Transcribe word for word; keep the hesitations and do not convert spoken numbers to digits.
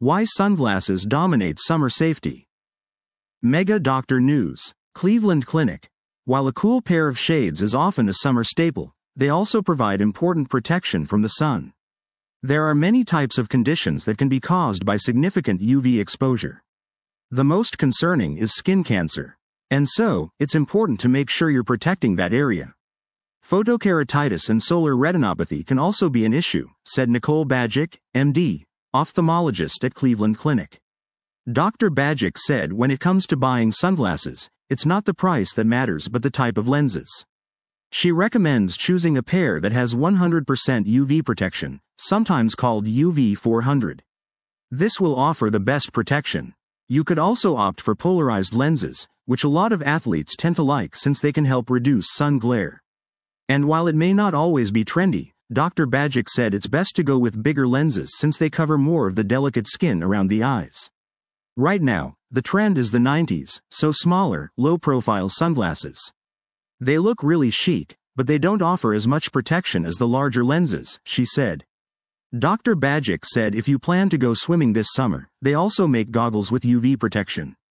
Why sunglasses dominate summer safety. Mega Doctor News. Cleveland Clinic. While a cool pair of shades is often a summer staple, they also provide important protection from the sun. There are many types of conditions that can be caused by significant U V exposure. The most concerning is skin cancer. And so, it's important to make sure you're protecting that area. Photokeratitis and solar retinopathy can also be an issue, said Nicole Bajic, M D, ophthalmologist at Cleveland Clinic. Doctor Bajic said when it comes to buying sunglasses, it's not the price that matters but the type of lenses. She recommends choosing a pair that has one hundred percent U V protection, sometimes called U V four hundred. This will offer the best protection. You could also opt for polarized lenses, which a lot of athletes tend to like since they can help reduce sun glare. And while it may not always be trendy, Doctor Bajic said it's best to go with bigger lenses since they cover more of the delicate skin around the eyes. Right now, the trend is the nineties, so smaller, low-profile sunglasses. They look really chic, but they don't offer as much protection as the larger lenses, she said. Doctor Bajic said if you plan to go swimming this summer, they also make goggles with U V protection.